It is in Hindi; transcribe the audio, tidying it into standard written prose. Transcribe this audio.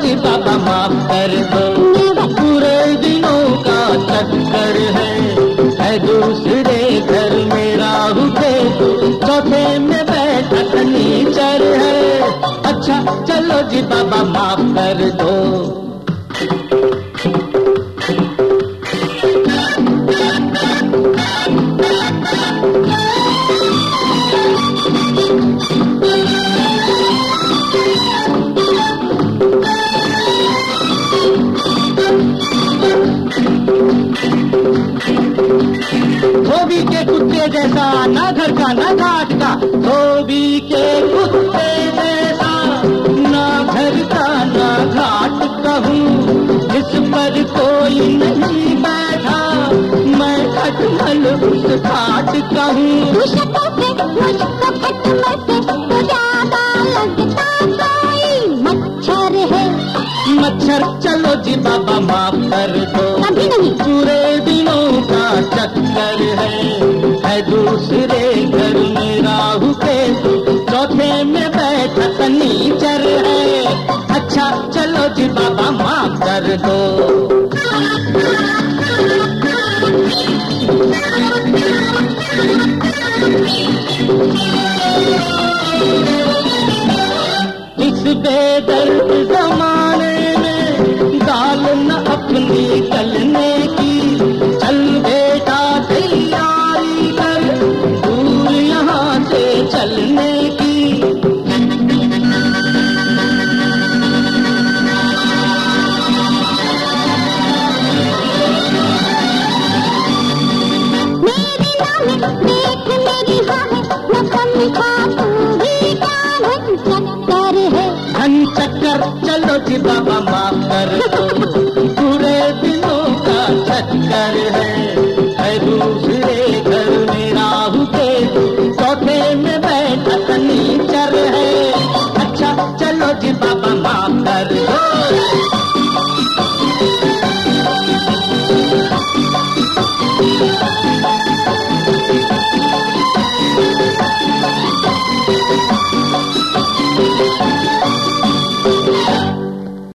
जी बाबा माफ कर दो। पूरे दिनों का चक्कर है दूसरे घर में राहु केतु, चौथे में बैठा शनिचर है। अच्छा चलो जी बाबा माफ कर दो। धोबी के कुत्ते जैसा ना घर का ना घाट का, धोबी के कुत्ते जैसा ना घर का ना घाट का हूँ। इस पर कोई नहीं बैठा, मैं खटमल उस घाट का हूँ। मुझको खटमल से तो ज्यादा लगता कोई मच्छर है। मच्छर चलो जी बाबा माफ कर दो। कभी नहीं। पूरे दिनों का चक्कर है दूसरे घर में राहु केतु, चौथे में बैठा शनिचर है। अच्छा चलो जी बाबा माफ कर दो। इस बेदर्द जमाने में दाल न अपनी गलने की, चल बेटा तैयारी कर दूर यहाँ से चलने की। मेरी नाम देख मेरी हाँ है, न समझा तू भी क्या चक्कर है। धन चक्कर चलो जी बाबा माफ कर